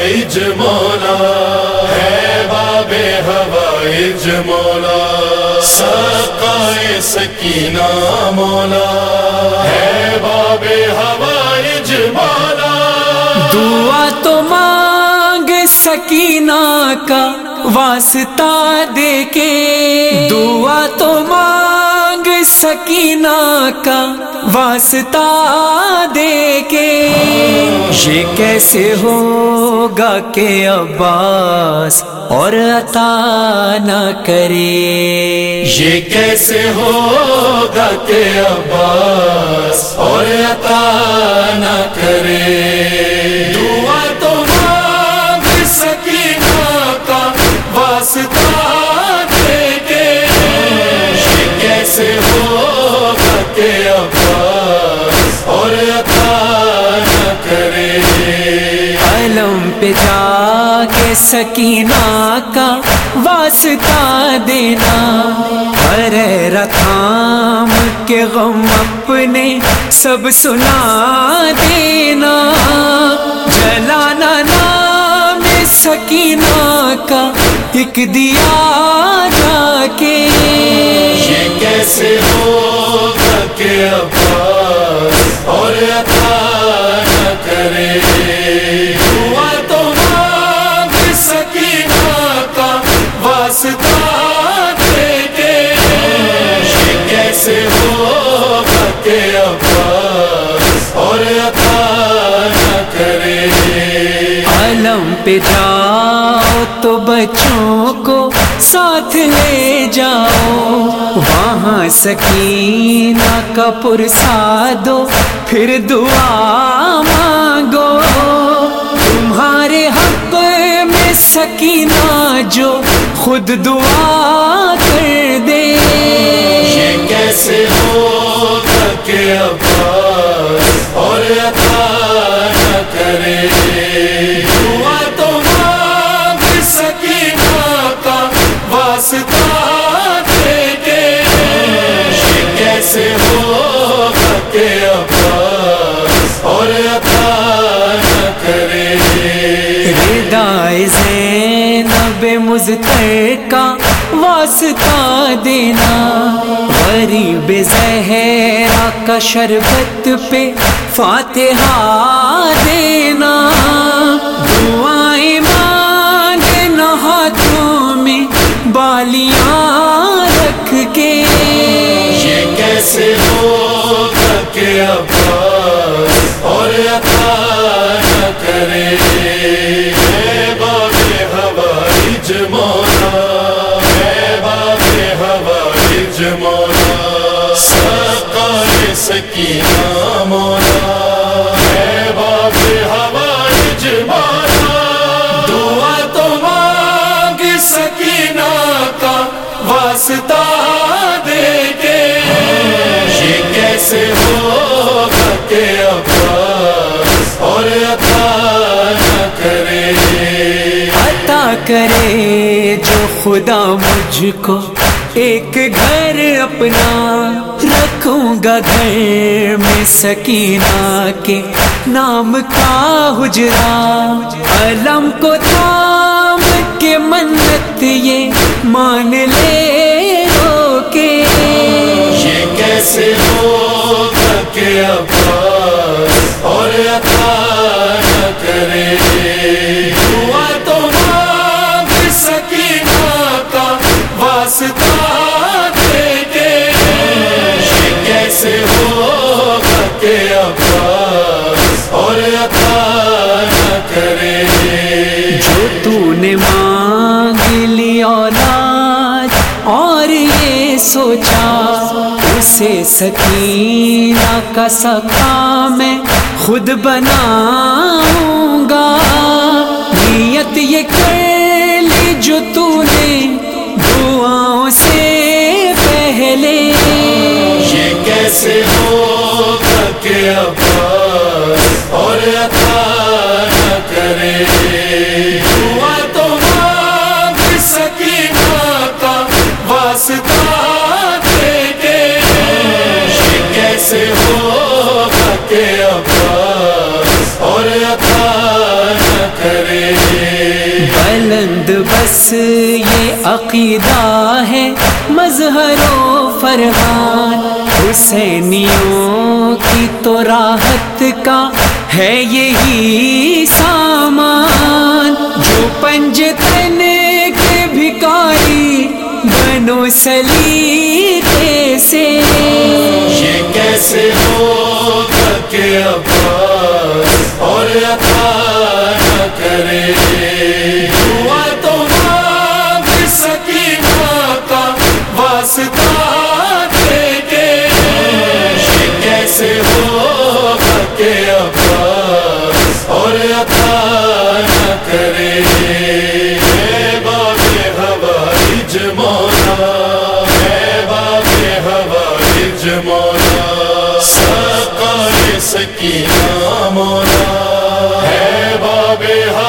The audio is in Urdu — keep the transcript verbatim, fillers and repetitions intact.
ہوائج مولا ہے باب ہوائج مولا سقائے سکینہ مولا ہے باب ہوائج مولا دعا تو مانگ سکینہ کا واسطہ دے کے دعا تو مانگ سکینہ کا واسطہ دے کے یہ کیسے ہوگا کہ عباس اور عطا نہ کرے یہ کیسے ہوگا کہ عباس اور عطا نہ کرے دعا تو مانگ سکینہ کا واسطہ دے کے یہ کیسے ہوگا کہ عباس اور عطا نہ کرے علم پہ جا کے سکینہ کا واسطہ دینا ارے تھام کے غم اپنے سب سنا دینا جلانا نام سکینہ کا ایک دیا جا کے یہ کیسے ہوگا کہ عباس اور عطا نہ کرے دعا تو مانگ سکینہ کا واسطہ دے کے یہ کیسے ہوگا کہ عباس اور عطا نہ کرے عالم پہ جاؤ تو بچوں کو ساتھ لے جاؤ وہاں سکینہ کا پرسا دو پھر دعا مانگو تمہارے حق میں سکینہ جو خود دعا کر دے یہ کیسے ہوگا کہ عباس اور عطا نہ کرے دعا تو مانگ سکینہ کا واسطہ دے کے یہ کیسے ہوگا کہ عباس اور عطا نہ کرے ردائے زینب مضطر کا واسطہ دینا غریب زہرا کا شربت پہ فاتحہ دینا دعائیں مانگنا ہاتھوں میں بالیاں رکھ کے یہ کیسے ہوگا کہ عباس اور عطا نہ کرے ہے باب ہوائج مولا ہے باب ہوائج مولا سقائے سکینہ مولا ہے باب ہوائج مولا دعا تو مانگ سکینہ کا واسطہ دے کے یہ کیسے ہوگا کہ عباس اور عطا نہ کرے عطا کرے جو خدا مجھ کو ایک گھر اپنا رکھوں گا گھر میں سکینہ کے نام کا حجرا علم کو تھام کے منت یہ مان لے رو کے یہ کیسے ہوگا کہ عباس اور عطا نہ کرے دعا تو مانگ سکینہ کا واسطہ دے کے یہ کیسے ہوگا کہ عباس اور عطا نہ کرے جو تو نے مانگ لی اولاد اور یہ سوچا اسے سکینہ کا سکا میں خود بناؤں گا نیت یہ کر لی جو تو نے دعاؤں سے پہلے یہ کیسے ہوگا کہ عباس اور عطا نہ کرے دعا تو مانگ سکینہ کا واسطہ دے کے یہ کیسے ہوگا کہ عباس اور عطا نہ کرے یہ عقیدہ ہے مظہر و فرمان، حسینیوں کی تو راحت کا ہے یہی سامان، جو پنجتن کے بھکاری بنو سلیقے سے، یہ کیسے ہوگا کہ عباس اور عطا نہ کرے، دعا تو مانگ سکینہ کا واسطہ دے کے، یہ کیسے ہوگا کہ عباس اور عطا نہ کرے، اے باب حوائج مولا، اے باب حوائج مولا، سقائے سکینہ مولا، ہے باب